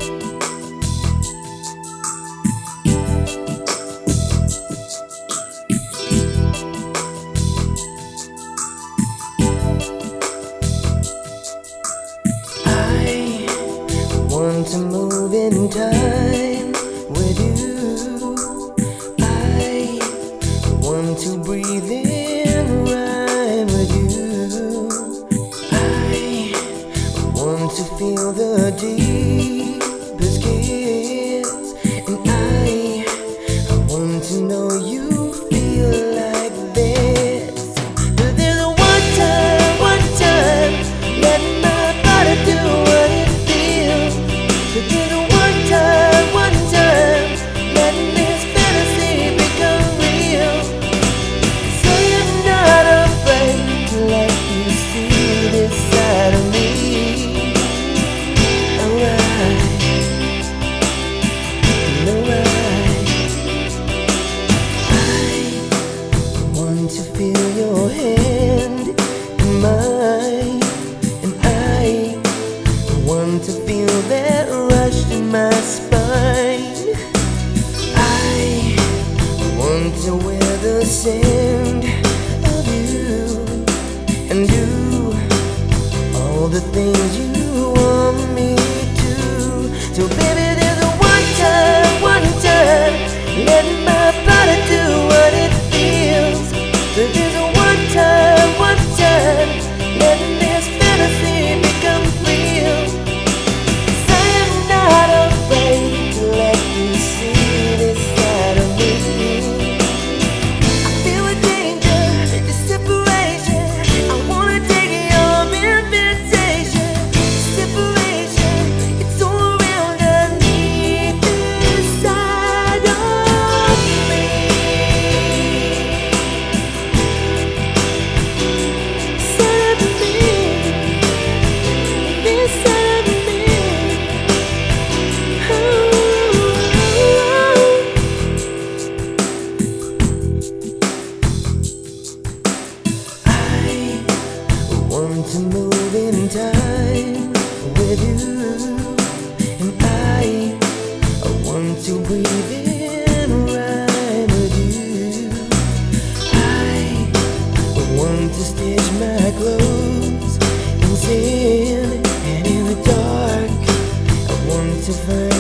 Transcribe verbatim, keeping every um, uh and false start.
Want to move in time with you. I want to breathe in rhyme with you. I want to feel the deepest kiss, and I, I want to know you feel like this. But there's a one time, one time, let my body do what it feels. But there's a one time, one time, let this fantasy become real. So you're not afraid to let you see this side of me. Alright, alright. I want to feel your hand in mine, and I want to feel that rush in my spine. I want to wear the scent of you and do all the things you want me to. So baby, there's a one time, one time, let my body do what it feels. But there's a one time, one time, let this fantasy become real. Want to move in time with you, and I, I want to breathe in rhyme with you. I want to stitch my clothes in sin, and in the dark I want to find